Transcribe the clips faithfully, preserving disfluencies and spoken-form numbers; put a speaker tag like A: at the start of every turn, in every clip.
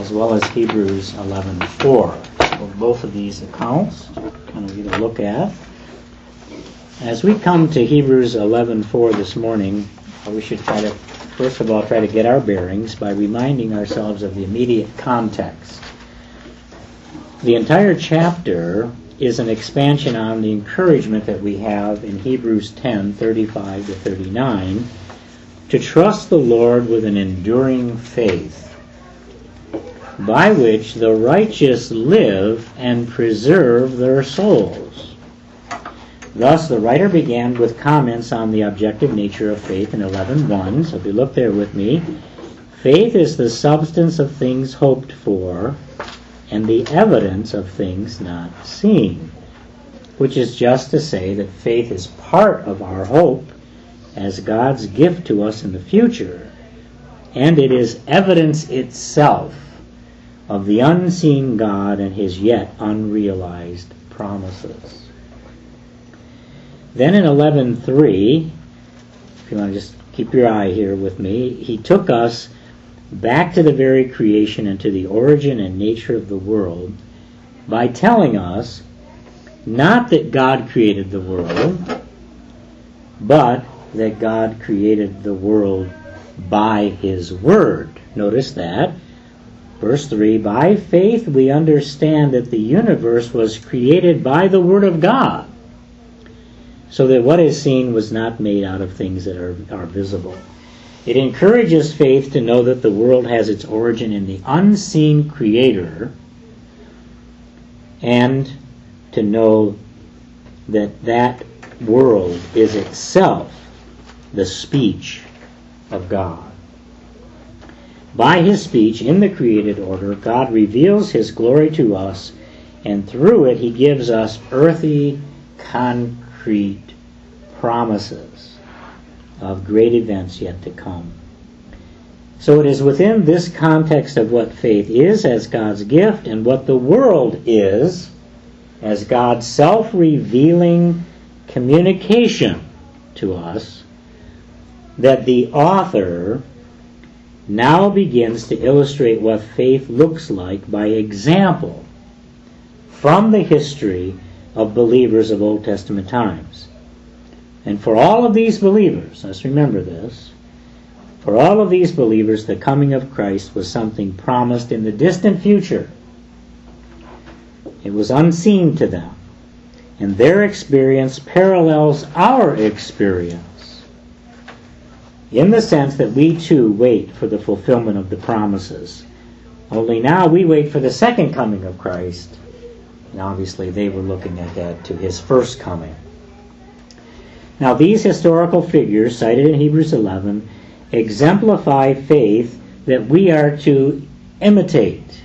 A: as well as Hebrews eleven four. So both of these accounts kind of get a look at. As we come to Hebrews eleven four this morning, we should try to, first of all, try to get our bearings by reminding ourselves of the immediate context. The entire chapter is an expansion on the encouragement that we have in Hebrews ten thirty-five to thirty-nine to trust the Lord with an enduring faith, by which the righteous live and preserve their souls. Thus, the writer began with comments on the objective nature of faith in eleven one. So if you look there with me, faith is the substance of things hoped for and the evidence of things not seen, which is just to say that faith is part of our hope as God's gift to us in the future, and it is evidence itself of the unseen God and his yet unrealized promises. Then in eleven three, if you want to just keep your eye here with me, he took us back to the very creation and to the origin and nature of the world by telling us not that God created the world, but that God created the world by his word. Notice that. Verse three, by faith we understand that the universe was created by the word of God, so that what is seen was not made out of things that are, are visible. It encourages faith to know that the world has its origin in the unseen Creator, and to know that that world is itself the speech of God. By his speech in the created order, God reveals his glory to us, and through it he gives us earthy, concrete promises of great events yet to come. So it is within this context of what faith is as God's gift and what the world is as God's self-revealing communication to us that the author now begins to illustrate what faith looks like by example from the history of believers of Old Testament times. And for all of these believers, let's remember this, for all of these believers, the coming of Christ was something promised in the distant future. It was unseen to them, and their experience parallels our experience in the sense that we too wait for the fulfillment of the promises. Only now we wait for the second coming of Christ, and obviously they were looking ahead to his first coming. Now these historical figures cited in Hebrews eleven exemplify faith that we are to imitate.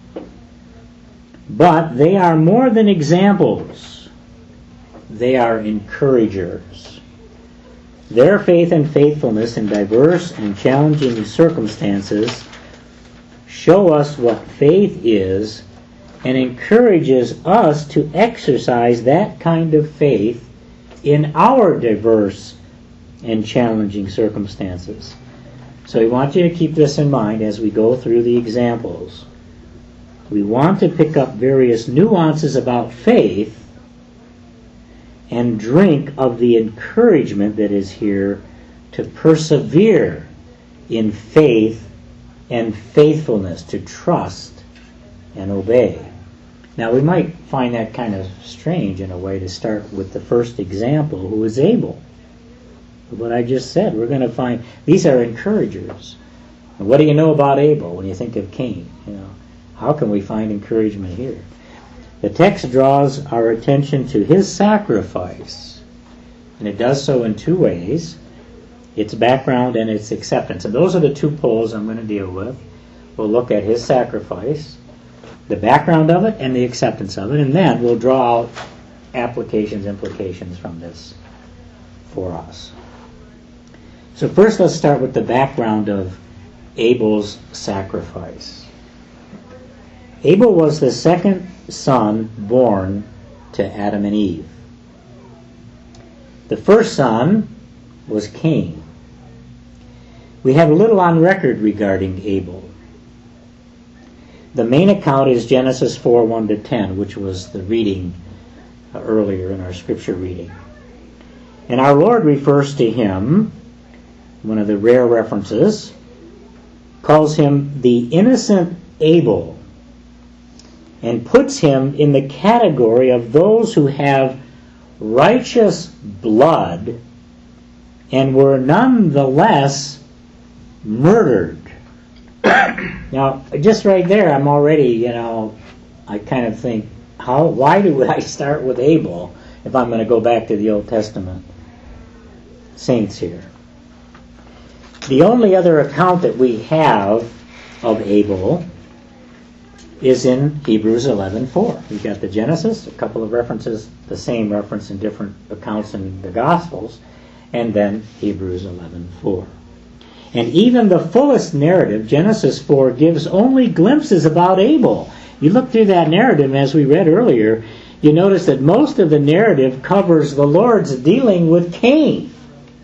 A: But they are more than examples. They are encouragers. Their faith and faithfulness in diverse and challenging circumstances show us what faith is and encourages us to exercise that kind of faith in our diverse and challenging circumstances. So we want you to keep this in mind as we go through the examples. We want to pick up various nuances about faith and drink of the encouragement that is here to persevere in faith and faithfulness, to trust and obey. Now we might find that kind of strange in a way to start with the first example, who is Abel. What I just said, we're going to find these are encouragers. And what do you know about Abel when you think of Cain? You know, how can we find encouragement here? The text draws our attention to his sacrifice, and it does so in two ways: its background and its acceptance. And those are the two poles I'm going to deal with. We'll look at his sacrifice, the background of it, and the acceptance of it, and then we'll draw out applications, implications from this for us. So first let's start with the background of Abel's sacrifice. Abel was the second son born to Adam and Eve. The first son was Cain. We have little on record regarding Abel. The main account is Genesis four, one to ten, which was the reading uh, earlier in our scripture reading. And our Lord refers to him, one of the rare references, calls him the innocent Abel, and puts him in the category of those who have righteous blood and were nonetheless murdered. Now, just right there, I'm already, you know, I kind of think, how? Why do I start with Abel if I'm going to go back to the Old Testament saints here? The only other account that we have of Abel is in Hebrews eleven four. We've got the Genesis, a couple of references, the same reference in different accounts in the Gospels, and then Hebrews eleven four. And even the fullest narrative, Genesis four, gives only glimpses about Abel. You look through that narrative, as we read earlier, you notice that most of the narrative covers the Lord's dealing with Cain.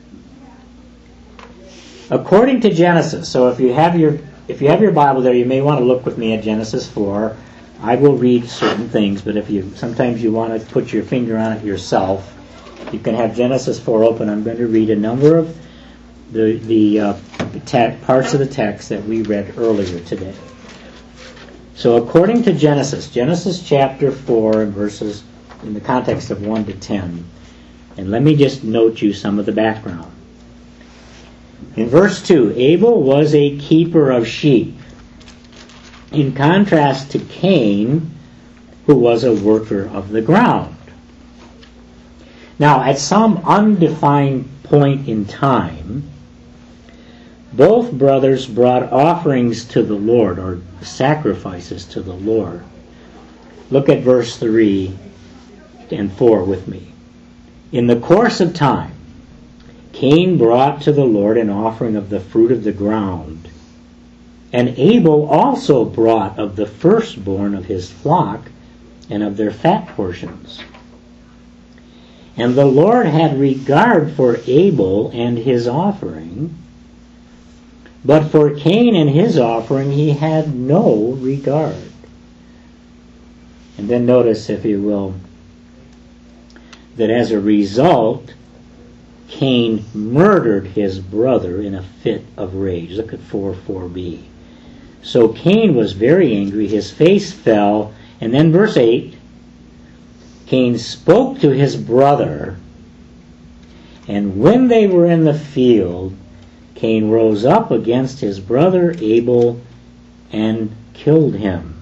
A: According to Genesis, so if you have your if you have your Bible there, you may want to look with me at Genesis four. I will read certain things, but if you sometimes you want to put your finger on it yourself, you can have Genesis four open. I'm going to read a number of the the uh, te- parts of the text that we read earlier today. So according to Genesis, Genesis chapter four and verses in the context of one to ten, and let me just note you some of the background. In verse two, Abel was a keeper of sheep, in contrast to Cain, who was a worker of the ground. Now, at some undefined point in time, both brothers brought offerings to the Lord, or sacrifices to the Lord. Look at verse three and four with me. In the course of time, Cain brought to the Lord an offering of the fruit of the ground, and Abel also brought of the firstborn of his flock and of their fat portions. And the Lord had regard for Abel and his offering, but for Cain and his offering he had no regard. And then notice, if you will, that as a result, Cain murdered his brother in a fit of rage. Look at four four b. So Cain was very angry, his face fell, and then verse eight, Cain spoke to his brother, and when they were in the field, Cain rose up against his brother Abel and killed him.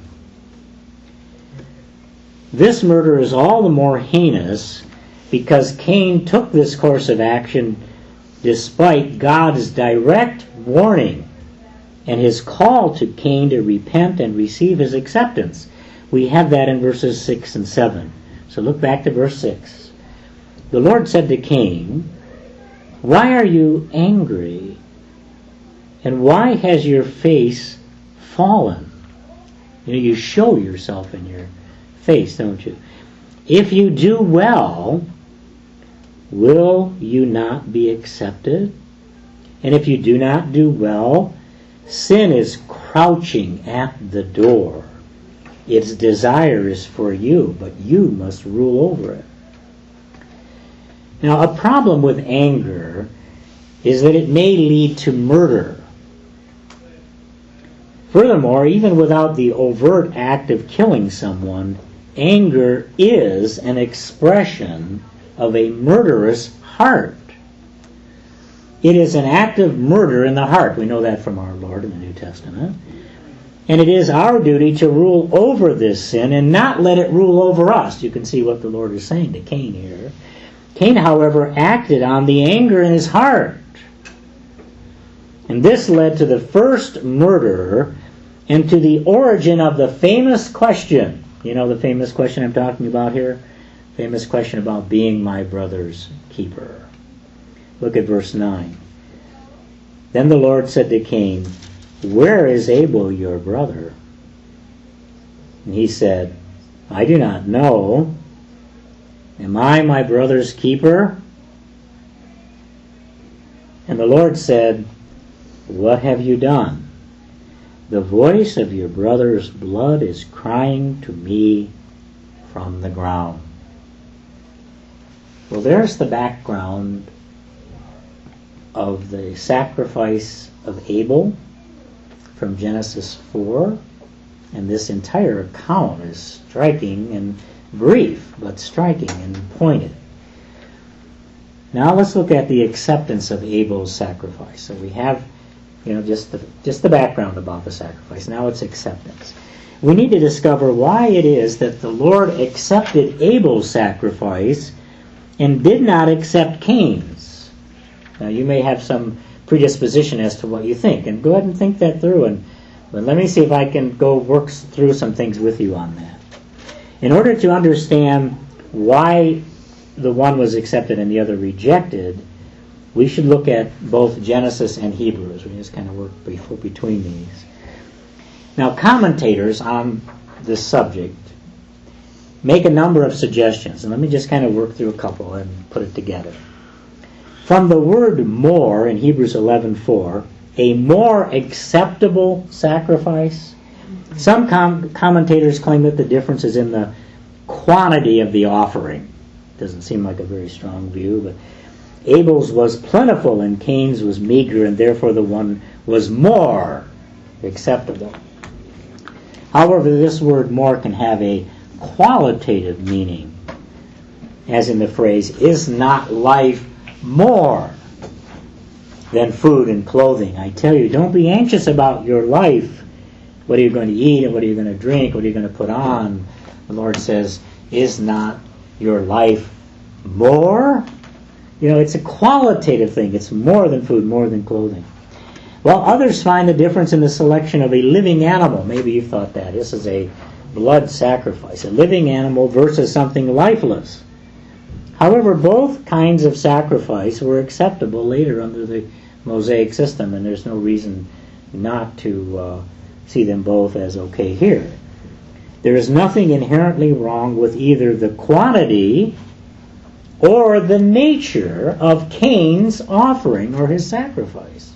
A: This murder is all the more heinous because Cain took this course of action despite God's direct warning and his call to Cain to repent and receive his acceptance. We have that in verses six and seven. So look back to verse six. The Lord said to Cain, "Why are you angry? And why has your face fallen?" You know, you show yourself in your face, don't you? "If you do well, will you not be accepted? And if you do not do well, sin is crouching at the door. Its desire is for you, but you must rule over it." Now, a problem with anger is that it may lead to murder. Furthermore, even without the overt act of killing someone, anger is an expression of a murderous heart. It is an act of murder in the heart. We know that from our Lord in the New Testament. And it is our duty to rule over this sin and not let it rule over us. You can see what the Lord is saying to Cain here. Cain, however, acted on the anger in his heart. And this led to the first murder and to the origin of the famous question. You know the famous question I'm talking about here? Famous question about being my brother's keeper. Look at verse nine. Then the Lord said to Cain, "Where is Abel your brother?" And he said, "I do not know. Am I my brother's keeper?" And the Lord said, "What have you done?" The voice of your brother's blood is crying to me from the ground. Well, there's the background of the sacrifice of Abel from Genesis four. And this entire account is striking and brief, but striking and pointed. Now let's look at the acceptance of Abel's sacrifice. So we have, you know, just the, just the background about the sacrifice. Now it's acceptance. We need to discover why it is that the Lord accepted Abel's sacrifice and did not accept Cain's. Now you may have some predisposition as to what you think, and go ahead and think that through, and but let me see if I can go work through some things with you on that. In order to understand why the one was accepted and the other rejected, we should look at both Genesis and Hebrews. We just kind of work between these. Now, commentators on this subject make a number of suggestions, and let me just kind of work through a couple and put it together. From the word more in Hebrews eleven four, a more acceptable sacrifice. Some com- commentators claim that the difference is in the quantity of the offering. Doesn't seem like a very strong view, but Abel's was plentiful and Cain's was meager, and therefore the one was more acceptable. However, this word more can have a qualitative meaning, as in the phrase, is not life more than food and clothing? I tell you, don't be anxious about your life. What are you going to eat and what are you going to drink? What are you going to put on? The Lord says, is not your life more? You know, it's a qualitative thing. It's more than food, more than clothing. Well, others find the difference in the selection of a living animal. Maybe you've thought that. This is a blood sacrifice, a living animal versus something lifeless. However, both kinds of sacrifice were acceptable later under the Mosaic system, and there's no reason not to uh, see them both as okay here. There is nothing inherently wrong with either the quantity or the nature of Cain's offering or his sacrifice.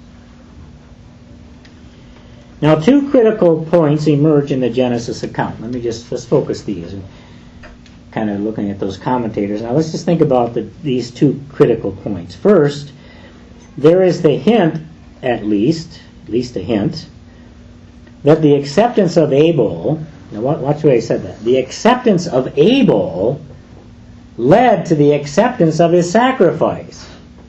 A: Now, two critical points emerge in the Genesis account. Let me just let's focus these. Kind of looking at those commentators. Now let's just think about the, these two critical points. First, there is the hint, at least, at least a hint, that the acceptance of Abel, now watch the way I said that, the acceptance of Abel led to the acceptance of his sacrifice.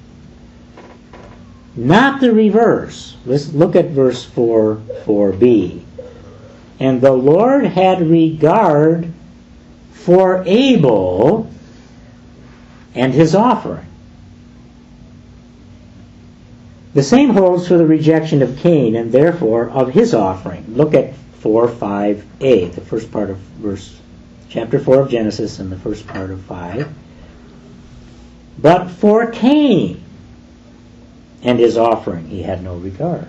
A: Not the reverse. Let's look at verse four, four b. And the Lord had regard for Abel and his offering. The same holds for the rejection of Cain and therefore of his offering. Look at four five a, the first part of verse chapter four of Genesis and the first part of five. But for Cain and his offering he had no regard.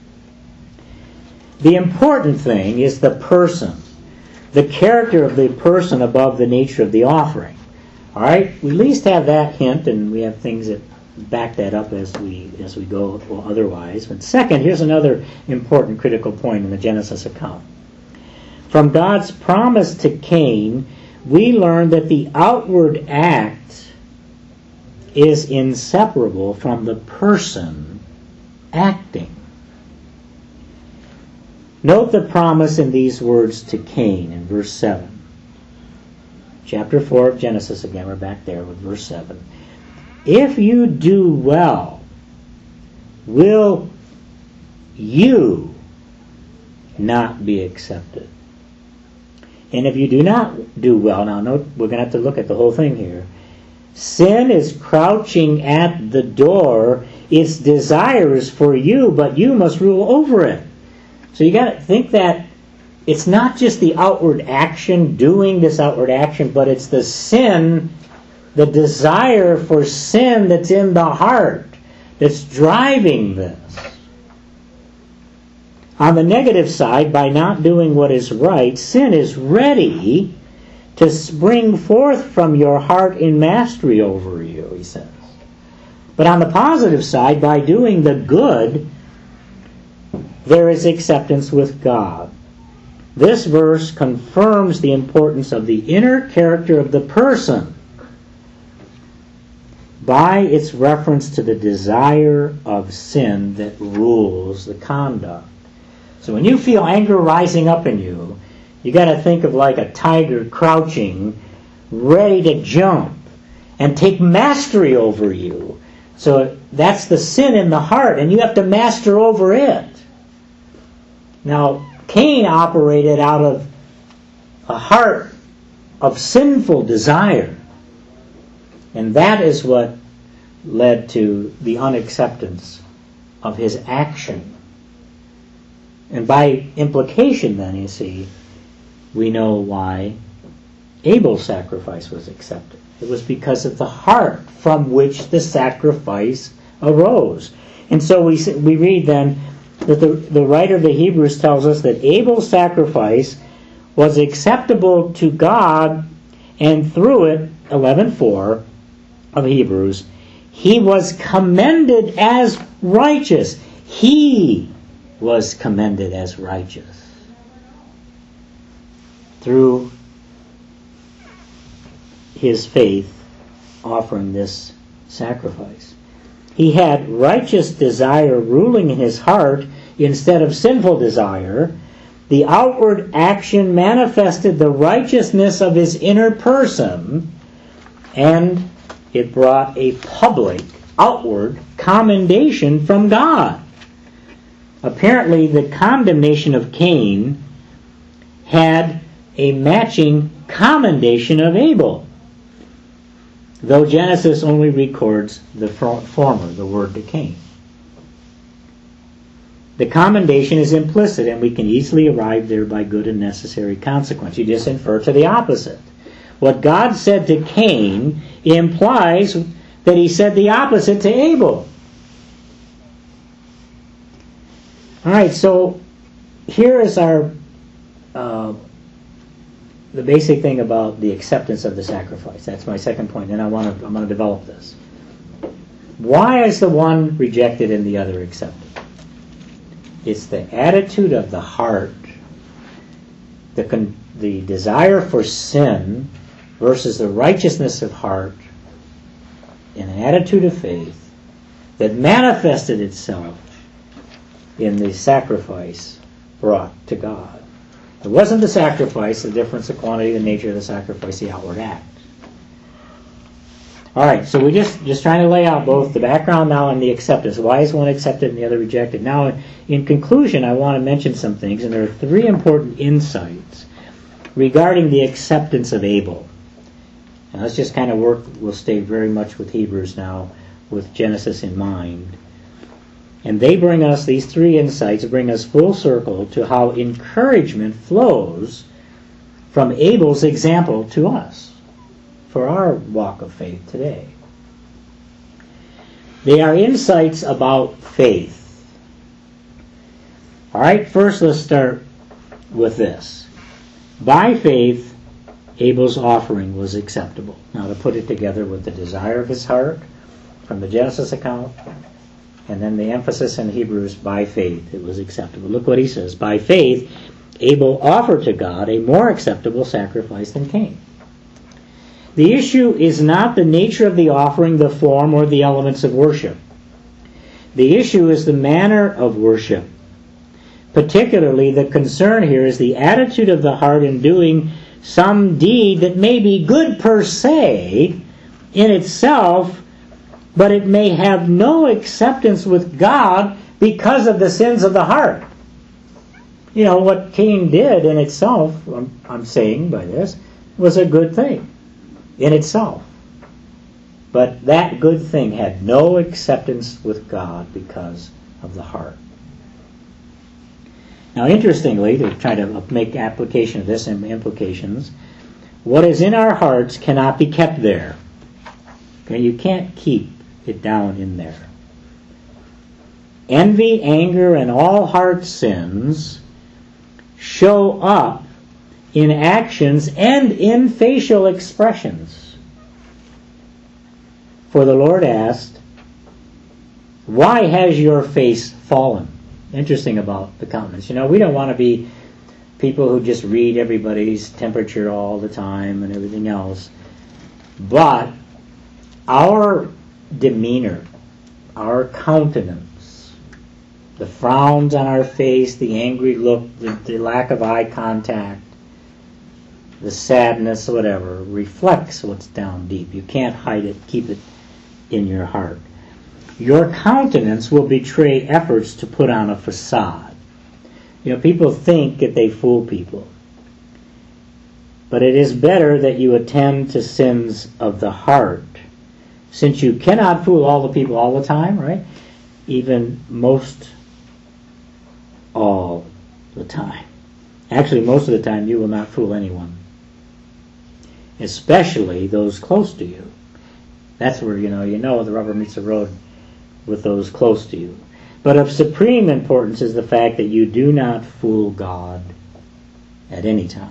A: The important thing is the person. The character of the person above the nature of the offering. All right, we at least have that hint, and we have things that back that up as we as we go otherwise. But second, here's another important critical point in the Genesis account. From God's promise to Cain, we learn that the outward act is inseparable from the person acting. Note the promise in these words to Cain in verse seven. Chapter four of Genesis, again, we're back there with verse seven. If you do well, will you not be accepted? And if you do not do well, now note, we're going to have to look at the whole thing here. Sin is crouching at the door. Its desire is for you, but you must rule over it. So you got to think that it's not just the outward action, doing this outward action, but it's the sin, the desire for sin that's in the heart that's driving this. On the negative side, by not doing what is right, sin is ready to spring forth from your heart in mastery over you, he says. But on the positive side, by doing the good, there is acceptance with God. This verse confirms the importance of the inner character of the person by its reference to the desire of sin that rules the conduct. So when you feel anger rising up in you, you got to think of like a tiger crouching, ready to jump and take mastery over you. So that's the sin in the heart, and you have to master over it. Now, Cain operated out of a heart of sinful desire. And that is what led to the unacceptance of his action. And by implication then, you see, we know why Abel's sacrifice was accepted. It was because of the heart from which the sacrifice arose. And so we we read then that the, the writer of the Hebrews tells us that Abel's sacrifice was acceptable to God, and through it, eleven four of Hebrews, he was commended as righteous. He was commended as righteous through his faith offering this sacrifice. He had righteous desire ruling in his heart instead of sinful desire. The outward action manifested the righteousness of his inner person, and it brought a public, outward commendation from God. Apparently, the condemnation of Cain had a matching commendation of Abel, though Genesis only records the former, the word to Cain. The commendation is implicit, and we can easily arrive there by good and necessary consequence. You just infer to the opposite. What God said to Cain implies that he said the opposite to Abel. All right, so here is our uh, the basic thing about the acceptance of the sacrifice. That's my second point, and I want to I'm going to develop this. Why is the one rejected and the other accepted? It's the attitude of the heart, the con- the desire for sin versus the righteousness of heart, in an attitude of faith that manifested itself in the sacrifice brought to God. It wasn't the sacrifice, the difference, the quantity, the nature of the sacrifice, the outward act. All right, so we're just, just trying to lay out both the background now and the acceptance. Why is one accepted and the other rejected? Now, in conclusion, I want to mention some things, and there are three important insights regarding the acceptance of Abel. And let's just kind of work, we'll stay very much with Hebrews now, with Genesis in mind. And they bring us, these three insights bring us full circle to how encouragement flows from Abel's example to us for our walk of faith today. They are insights about faith. All right, first let's start with this. By faith, Abel's offering was acceptable. Now, to put it together with the desire of his heart from the Genesis account, and then the emphasis in Hebrews, by faith, it was acceptable. Look what he says. By faith, Abel offered to God a more acceptable sacrifice than Cain. The issue is not the nature of the offering, the form, or the elements of worship. The issue is the manner of worship. Particularly, the concern here is the attitude of the heart in doing some deed that may be good per se in itself, but it may have no acceptance with God because of the sins of the heart. You know, what Cain did in itself, I'm, I'm saying by this, was a good thing in itself. But that good thing had no acceptance with God because of the heart. Now, interestingly, to try to make application of this and implications, what is in our hearts cannot be kept there. Okay, you can't keep it down in there. Envy, anger, and all heart sins show up in actions and in facial expressions. For the Lord asked, "Why has your face fallen?" interesting about the countenance. You know, we don't want to be people who just read everybody's temperature all the time and everything else. But our demeanor, our countenance, the frowns on our face, the angry look, the, the lack of eye contact, the sadness, whatever, reflects what's down deep. You can't hide it, keep it in your heart. Your countenance will betray efforts to put on a facade. You know, people think that they fool people. But it is better that you attend to sins of the heart, since you cannot fool all the people all the time, right? Even most all the time. Actually, most of the time you will not fool anyone, especially those close to you. That's where, you know, you know the rubber meets the road with those close to you. But of supreme importance is the fact that you do not fool God at any time.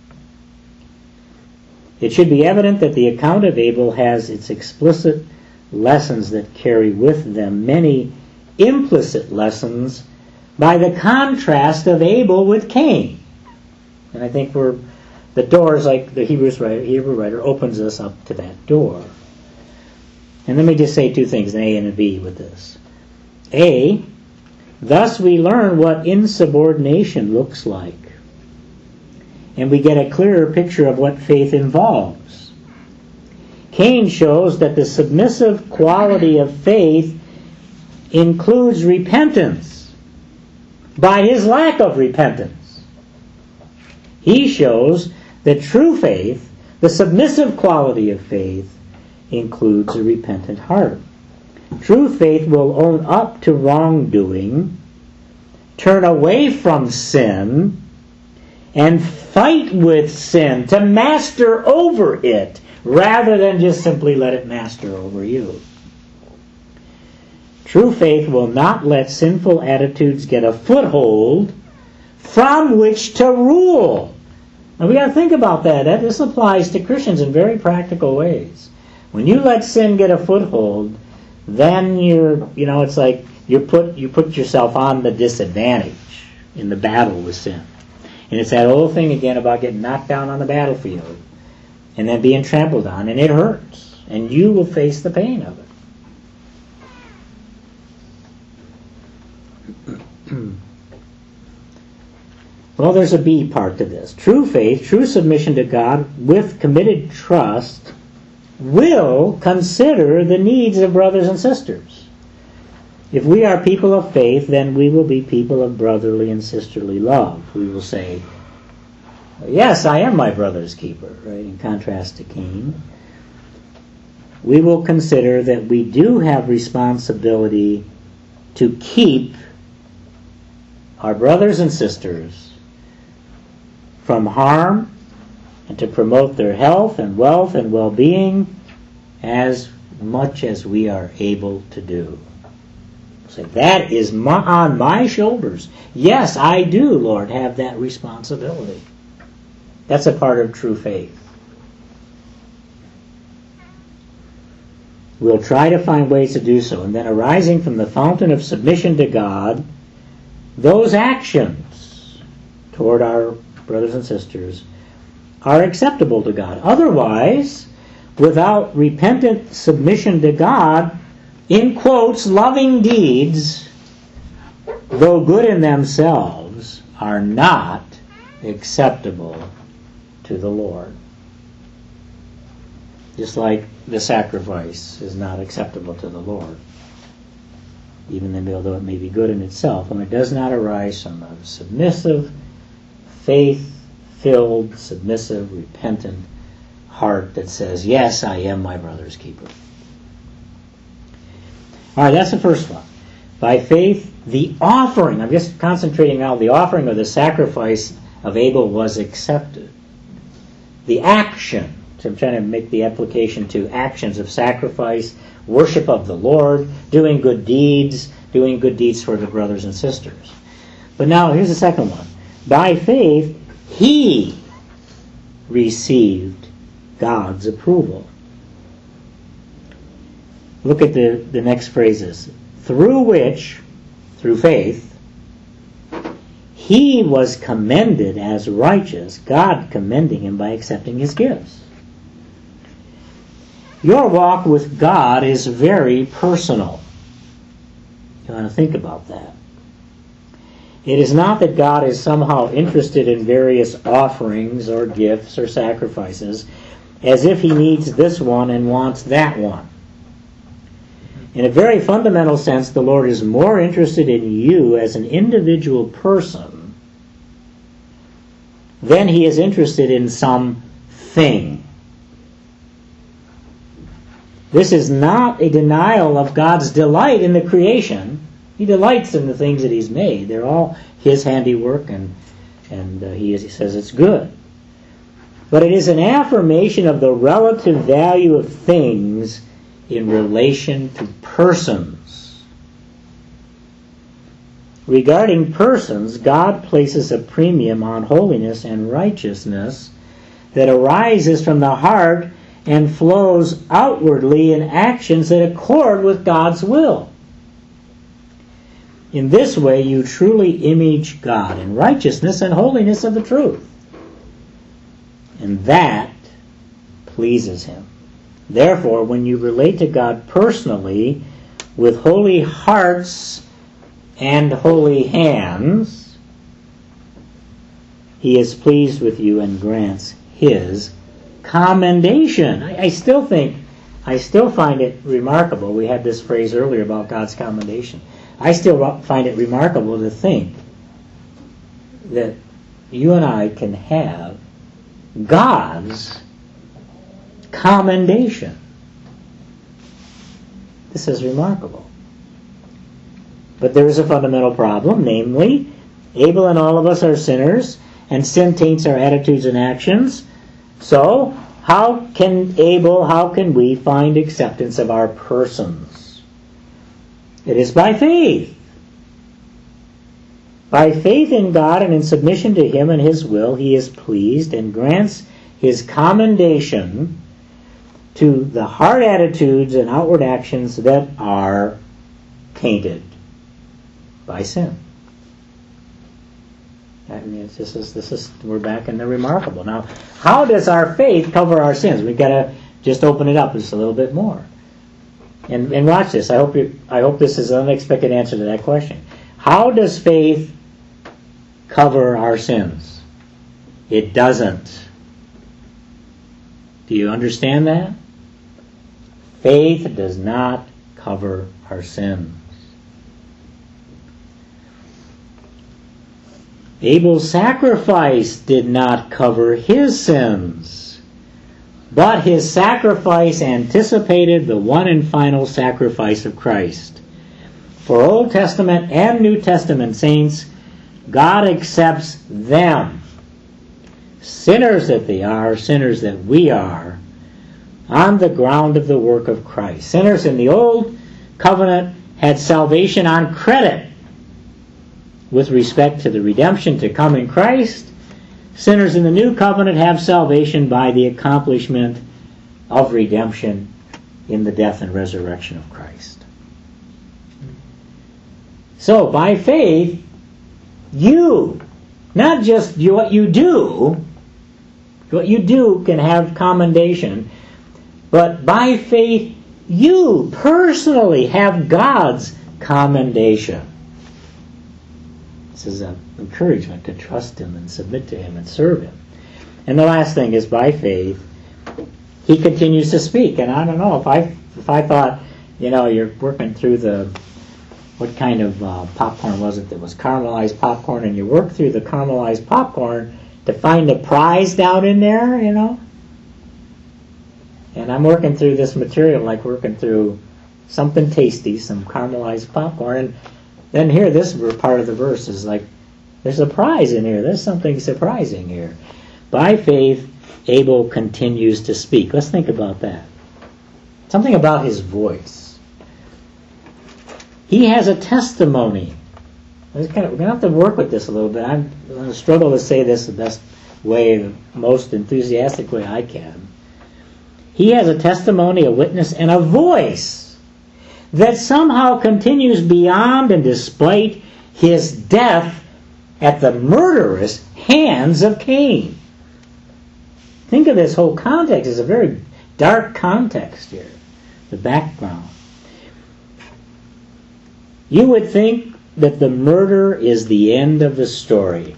A: It should be evident that the account of Abel has its explicit lessons that carry with them many implicit lessons by the contrast of Abel with Cain. And I think we're, the door is like the Hebrews writer, Hebrew writer opens us up to that door. And let me just say two things, an A and a B with this. A, thus we learn what insubordination looks like. And we get a clearer picture of what faith involves. Cain shows that the submissive quality of faith includes repentance by his lack of repentance. He shows that true faith, the submissive quality of faith, includes a repentant heart. True faith will own up to wrongdoing, turn away from sin, and fight with sin to master over it, rather than just simply let it master over you. True faith will not let sinful attitudes get a foothold from which to rule. Now we got to think about that. that. This applies to Christians in very practical ways. When you let sin get a foothold, then you're, you know, it's like you put you put yourself on the disadvantage in the battle with sin. And it's that old thing again about getting knocked down on the battlefield and then being trampled on, and it hurts. And you will face the pain of it. Well, there's a B part to this. True faith, true submission to God with committed trust will consider the needs of brothers and sisters. If we are people of faith, then we will be people of brotherly and sisterly love. We will say, yes, I am my brother's keeper, right? In contrast to Cain. We will consider that we do have responsibility to keep our brothers and sisters from harm and to promote their health and wealth and well-being as much as we are able to do. So that is my, on my shoulders. Yes, I do, Lord, have that responsibility. That's a part of true faith. We'll try to find ways to do so, and then arising from the fountain of submission to God, those actions toward our brothers and sisters are acceptable to God. Otherwise, without repentant submission to God, in quotes, loving deeds, though good in themselves, are not acceptable to the Lord. Just like the sacrifice is not acceptable to the Lord, even though it may be good in itself, when it does not arise from a submissive, faith-filled, submissive, repentant heart that says, yes, I am my brother's keeper. All right, that's the first one. By faith, the offering, I'm just concentrating now, the offering or the sacrifice of Abel was accepted. The action, so I'm trying to make the application to actions of sacrifice, worship of the Lord, doing good deeds, doing good deeds for the brothers and sisters. But now, here's the second one. By faith, he received God's approval. Look at the, the next phrases. Through which, through faith, he was commended as righteous, God commending him by accepting his gifts. Your walk with God is very personal. You want to think about that. It is not that God is somehow interested in various offerings or gifts or sacrifices, as if he needs this one and wants that one. In a very fundamental sense, the Lord is more interested in you as an individual person than he is interested in some thing. This is not a denial of God's delight in the creation. He delights in the things that he's made. They're all his handiwork, and, and uh, he, is, he says it's good. But it is an affirmation of the relative value of things in relation to persons. Regarding persons, God places a premium on holiness and righteousness that arises from the heart and flows outwardly in actions that accord with God's will. In this way, you truly image God in righteousness and holiness of the truth. And that pleases him. Therefore, when you relate to God personally with holy hearts and holy hands, he is pleased with you and grants his commendation. I, I still think, I still find it remarkable. We had this phrase earlier about God's commendation. I still find it remarkable to think that you and I can have God's commendation. This is remarkable. But there is a fundamental problem, namely, Abel and all of us are sinners, and sin taints our attitudes and actions. So, how can Abel, how can we find acceptance of our persons? It is by faith. By faith in God and in submission to him and his will, he is pleased and grants his commendation to the heart attitudes and outward actions that are tainted by sin. I mean, it's just, this, this is, we're back in the remarkable. Now, how does our faith cover our sins? We've got to just open it up just a little bit more. And, and watch this. I hope you, I hope this is an unexpected answer to that question. How does faith cover our sins? It doesn't. Do you understand that? Faith does not cover our sins. Abel's sacrifice did not cover his sins, but his sacrifice anticipated the one and final sacrifice of Christ. For Old Testament and New Testament saints, God accepts them, sinners that they are, sinners that we are, on the ground of the work of Christ. Sinners in the Old Covenant had salvation on credit with respect to the redemption to come in Christ. Sinners in the New Covenant have salvation by the accomplishment of redemption in the death and resurrection of Christ. So, by faith, you, not just what you do, what you do can have commendation, but by faith, you personally have God's commendation. This is an encouragement to trust him and submit to him and serve him. And the last thing is, by faith, he continues to speak. And I don't know, if I if I thought, you know, you're working through the, what kind of uh, popcorn was it that was caramelized popcorn, and you work through the caramelized popcorn to find a prize down in there, you know? And I'm working through this material like working through something tasty, some caramelized popcorn, and then here, this part of the verse is like, there's a prize in here. There's something surprising here. By faith, Abel continues to speak. Let's think about that. Something about his voice. He has a testimony. Kind of, we're going to have to work with this a little bit. I'm going to struggle to say this the best way, the most enthusiastic way I can. He has a testimony, a witness, and a voice that somehow continues beyond and despite his death at the murderous hands of Cain. Think of this whole context as a very dark context here, the background. You would think that the murder is the end of the story.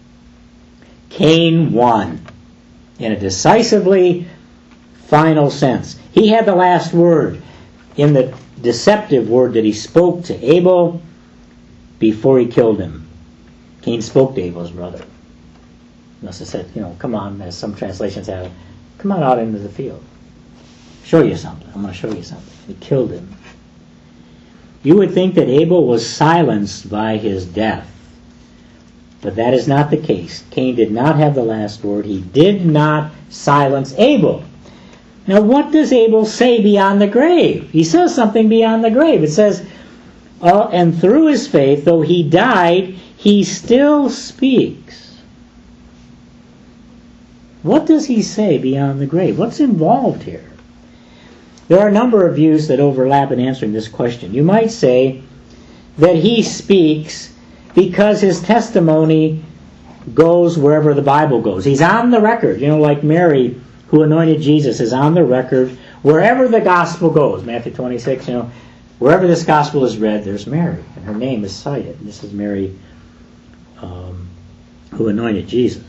A: Cain won in a decisively final sense. He had the last word in the deceptive word that he spoke to Abel before he killed him. Cain spoke to Abel's brother. He must have said, you know, come on, as some translations have it, come on out into the field. Show you something. I'm going to show you something. He killed him. You would think that Abel was silenced by his death. But that is not the case. Cain did not have the last word. He did not silence Abel. Now, what does Abel say beyond the grave? He says something beyond the grave. It says, uh, and through his faith, though he died, he still speaks. What does he say beyond the grave? What's involved here? There are a number of views that overlap in answering this question. You might say that he speaks because his testimony goes wherever the Bible goes. He's on the record, you know, like Mary, who anointed Jesus, is on the record wherever the gospel goes. Matthew twenty-six, you know, wherever this gospel is read, there's Mary, and her name is cited. This is Mary um, who anointed Jesus.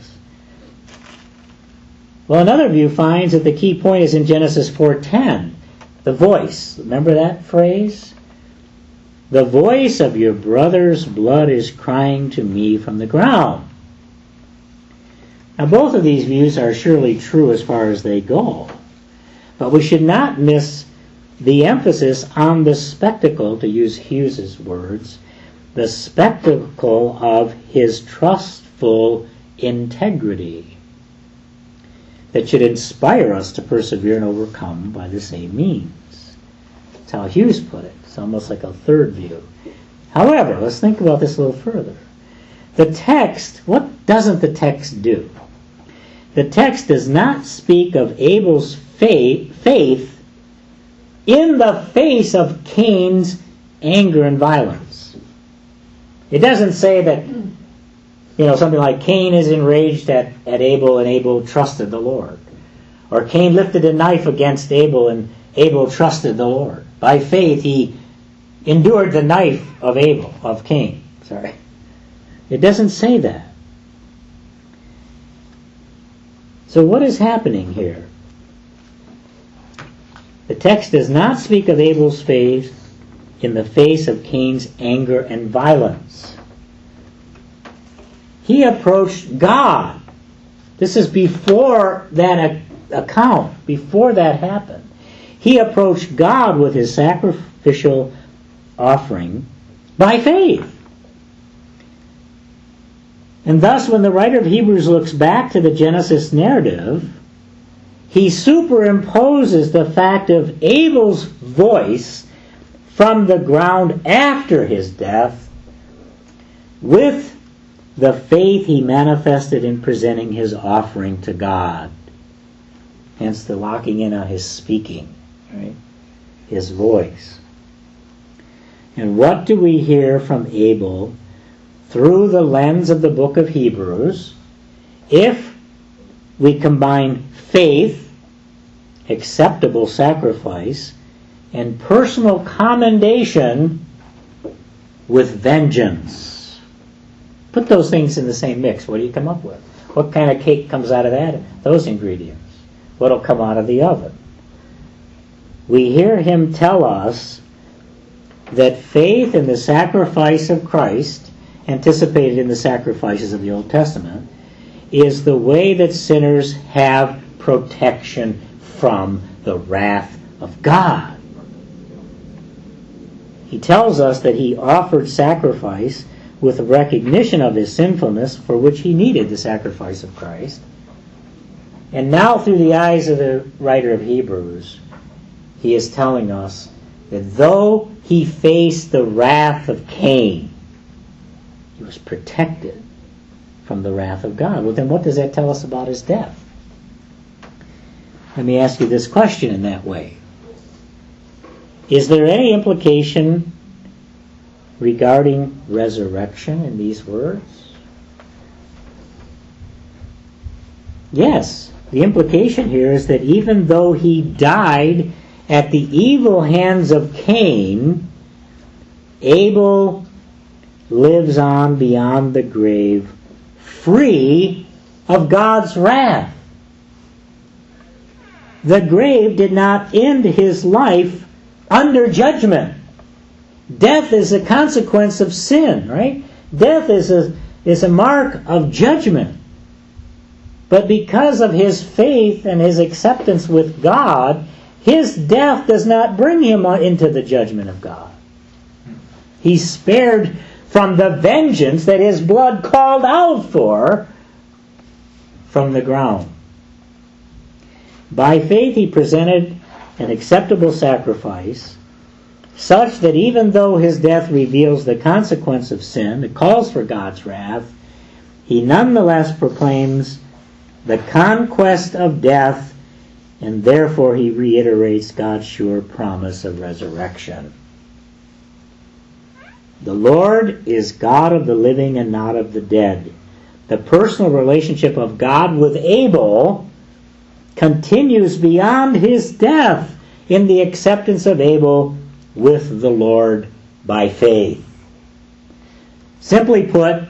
A: Well, another view finds that the key point is in Genesis four ten, the voice. Remember that phrase? The voice of your brother's blood is crying to me from the ground. Now, both of these views are surely true as far as they go. But we should not miss the emphasis on the spectacle, to use Hughes's words, the spectacle of his trustful integrity that should inspire us to persevere and overcome by the same means. That's how Hughes put it. It's almost like a third view. However, let's think about this a little further. The text, what doesn't the text do? The text does not speak of Abel's faith, faith in the face of Cain's anger and violence. It doesn't say that, you know, something like Cain is enraged at, at Abel and Abel trusted the Lord. Or Cain lifted a knife against Abel and Abel trusted the Lord. By faith he endured the knife of Abel, of Cain. Sorry. It doesn't say that. So what is happening here? The text does not speak of Abel's faith in the face of Cain's anger and violence. He approached God. This is before that account, before that happened. He approached God with his sacrificial offering by faith. And thus, when the writer of Hebrews looks back to the Genesis narrative, he superimposes the fact of Abel's voice from the ground after his death with the faith he manifested in presenting his offering to God. Hence the locking in on his speaking, right? His voice. And what do we hear from Abel through the lens of the book of Hebrews if we combine faith, acceptable sacrifice, and personal commendation with vengeance? Put those things in the same mix. What do you come up with? What kind of cake comes out of that? Those ingredients. What will come out of the oven? We hear him tell us that faith in the sacrifice of Christ, anticipated in the sacrifices of the Old Testament, is the way that sinners have protection from the wrath of God. He tells us that he offered sacrifice with a recognition of his sinfulness, for which he needed the sacrifice of Christ. And now, through the eyes of the writer of Hebrews, he is telling us that though he faced the wrath of Cain, he was protected from the wrath of God. Well, then what does that tell us about his death? Let me ask you this question in that way. Is there any implication regarding resurrection in these words? Yes, the implication here is that even though he died at the evil hands of Cain, Abel lives on beyond the grave, free of God's wrath. The grave did not end his life under judgment. Death is a consequence of sin, right? Death is a, is a mark of judgment. But because of his faith and his acceptance with God, his death does not bring him into the judgment of God. He's spared from the vengeance that his blood called out for from the ground. By faith he presented an acceptable sacrifice, such that even though his death reveals the consequence of sin, it calls for God's wrath, he nonetheless proclaims the conquest of death, and therefore he reiterates God's sure promise of resurrection. The Lord is God of the living and not of the dead. The personal relationship of God with Abel continues beyond his death in the acceptance of Abel with the Lord by faith. Simply put,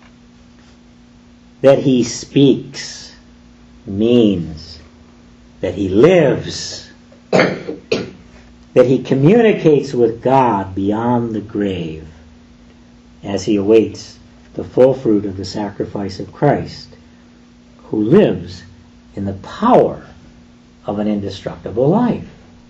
A: that he speaks means that he lives, that he communicates with God beyond the grave as he awaits the full fruit of the sacrifice of Christ, who lives in the power of an indestructible life.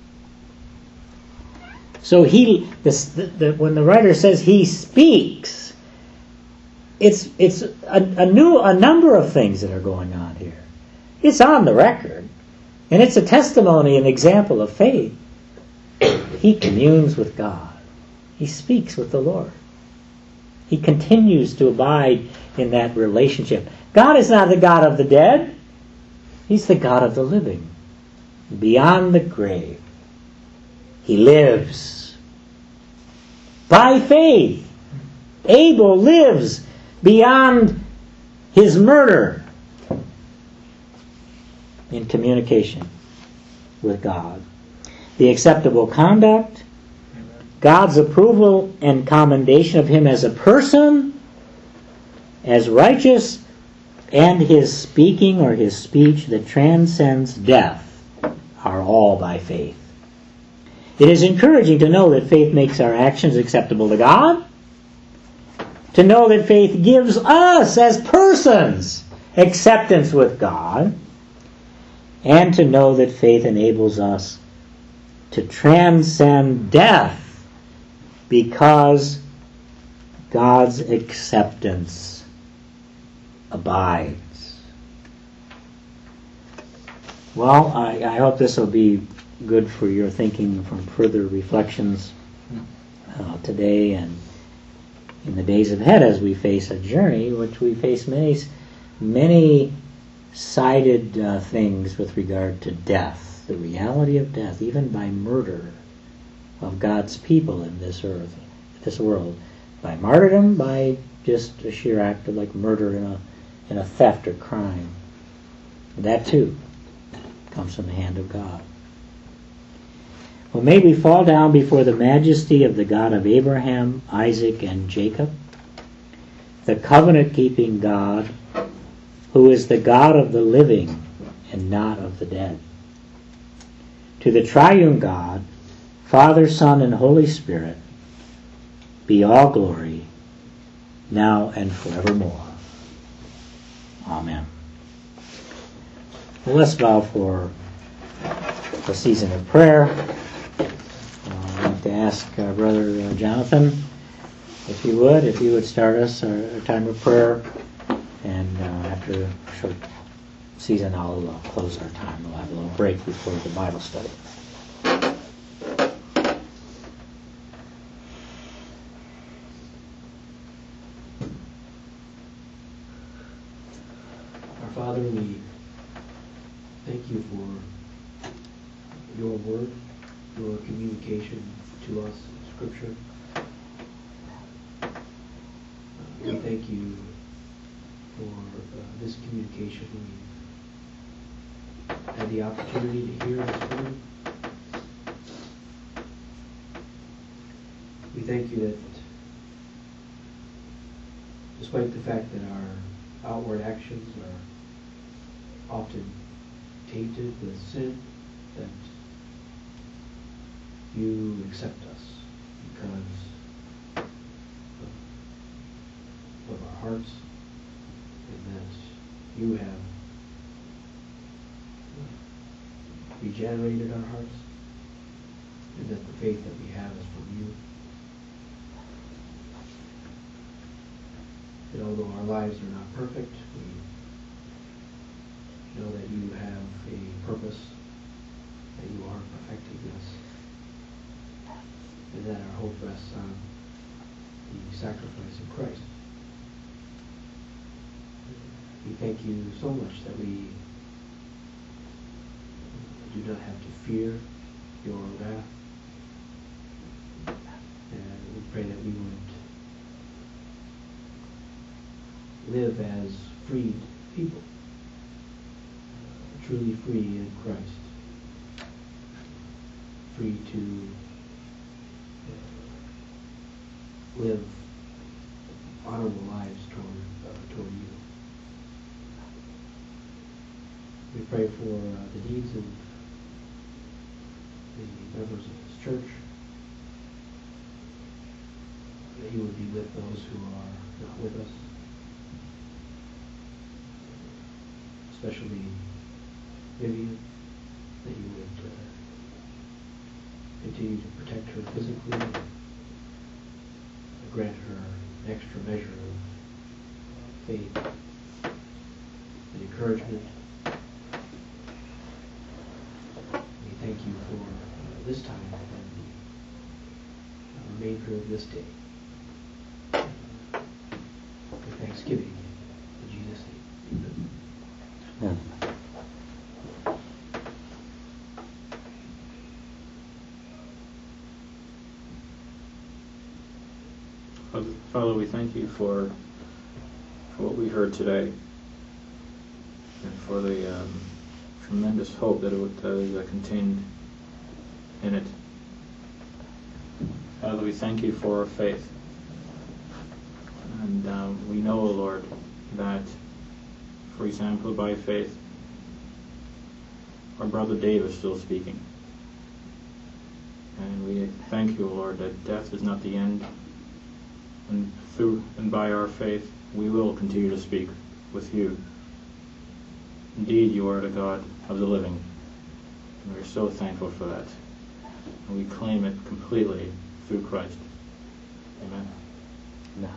A: So he, this, the, the, when the writer says he speaks, it's it's a, a new a number of things that are going on here. It's on the record, and it's a testimony, an example of faith. He communes with God. He speaks with the Lord. He continues to abide in that relationship. God is not the God of the dead. He's the God of the living. Beyond the grave, he lives. By faith, Abel lives beyond his murder in communication with God. The acceptable conduct, God's approval and commendation of him as a person, as righteous, and his speaking or his speech that transcends death are all by faith. It is encouraging to know that faith makes our actions acceptable to God, to know that faith gives us as persons acceptance with God, and to know that faith enables us to transcend death because God's acceptance abides. Well, I, I hope this will be good for your thinking from further reflections uh, today and in the days ahead as we face a journey, which we face many, many sided uh, things with regard to death, the reality of death, even by murder of God's people in this earth, this world, by martyrdom, by just a sheer act of like murder in a in a theft or crime. That too comes from the hand of God. Well, may we fall down before the majesty of the God of Abraham, Isaac, and Jacob, the covenant-keeping God, who is the God of the living and not of the dead. To the triune God, Father, Son, and Holy Spirit, be all glory, now and forevermore. Amen. Well, let's bow for a season of prayer. Uh, I'd like to ask uh, Brother uh, Jonathan, if you would, if you would start us a, a time of prayer, and uh, after a short season, I'll uh, close our time. We'll have a little break before the Bible study.
B: Father, we thank you for your word, your communication to us in Scripture. Uh, we thank you for uh, this communication. We had the opportunity to hear this word. We thank you that despite the fact that our outward actions are often tainted with sin, that you accept us because of our hearts, and that you have regenerated our hearts, and that the faith that we have is from you. And although our lives are not perfect, we know that you have a purpose, that you are perfecting us, and that our hope rests on the sacrifice of Christ. We thank you so much that we do not have to fear your wrath, and we pray that we would live as freed people, uh, truly free in Christ, free to uh, live honorable lives toward, uh, toward you. We pray for uh, the needs of the members of this church, that you would be with those who are not with us, especially Vivian, that you would uh, continue to protect her physically, and grant her an extra measure of faith and encouragement. We thank you for uh, this time and the remainder of this day. With thanksgiving, in Jesus' name. Amen.
C: Father, we thank you for, for what we heard today, and for the um, tremendous hope that it was uh, contained in it. Father, we thank you for our faith. And uh, we know, O Lord, that, for example, by faith, our brother Dave is still speaking. And we thank you, O Lord, that death is not the end. And through and by our faith, we will continue to speak with you. Indeed, you are the God of the living, and we're so thankful for that. And we claim it completely through Christ. Amen.
A: Amen.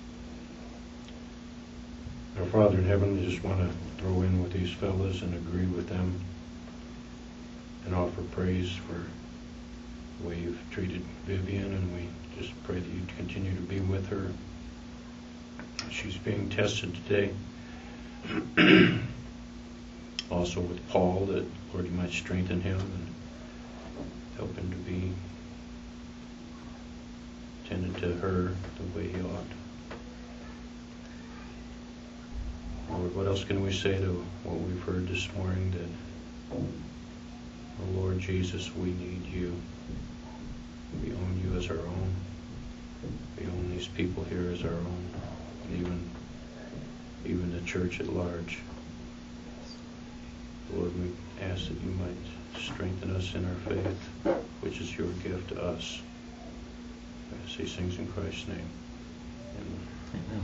D: Our Father in heaven, we just want to throw in with these fellas and agree with them and offer praise for the way you've treated Vivian, and we just pray that you continue to be with her. She's being tested today. Also with Paul, that Lord, you might strengthen him and help him to be tended to her the way he ought. Lord, what else can we say to what we've heard this morning? That, oh Lord Jesus, we need you. We own you as our own. We own these people here as our own, and even even the church at large. Lord, we ask that you might strengthen us in our faith, which is your gift to us. I ask these things in Christ's name. Amen.
A: Amen.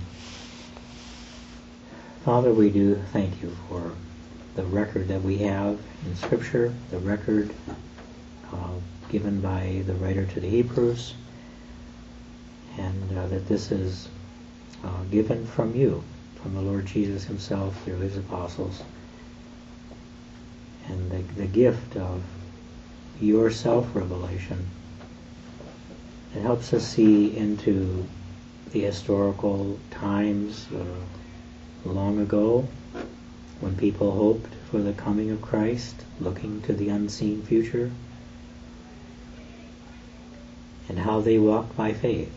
A: Father, we do thank you for the record that we have in Scripture, the record uh, given by the writer to the Hebrews, and uh, that this is uh, given from you, from the Lord Jesus himself through his apostles, and the, the gift of your self-revelation. It helps us see into the historical times uh, long ago, when people hoped for the coming of Christ, looking to the unseen future, and how they walked by faith.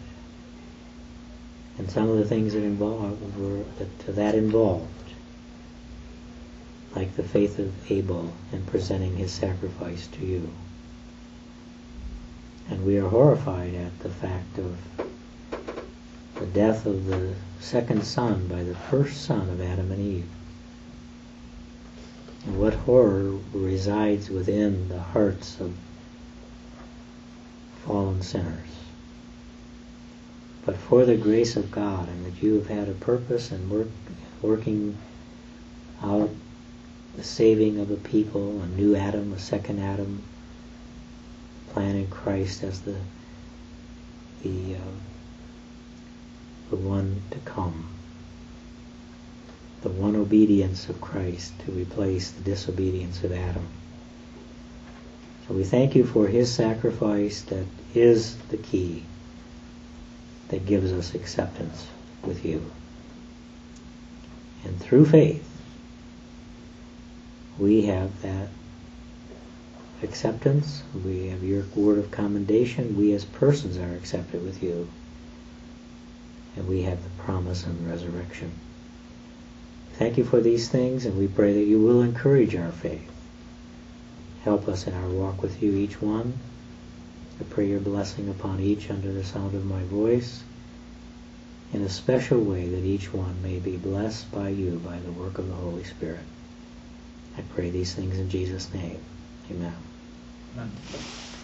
A: And some of the things that involved were that, that involved. like the faith of Abel in presenting his sacrifice to you. And we are horrified at the fact of the death of the second son by the first son of Adam and Eve. And what horror resides within the hearts of fallen sinners. But for the grace of God, and that you have had a purpose in work, working out the saving of a people, a new Adam, a second Adam, planning Christ as the the uh, the one to come, the one obedience of Christ to replace the disobedience of Adam. So we thank you for his sacrifice that is the key that gives us acceptance with you. And through faith, we have that acceptance. We have your word of commendation. We as persons are accepted with you. And we have the promise of resurrection. Thank you for these things, and we pray that you will encourage our faith. Help us in our walk with you, each one. I pray your blessing upon each under the sound of my voice, in a special way that each one may be blessed by you by the work of the Holy Spirit. I pray these things in Jesus' name. Amen.
C: Amen.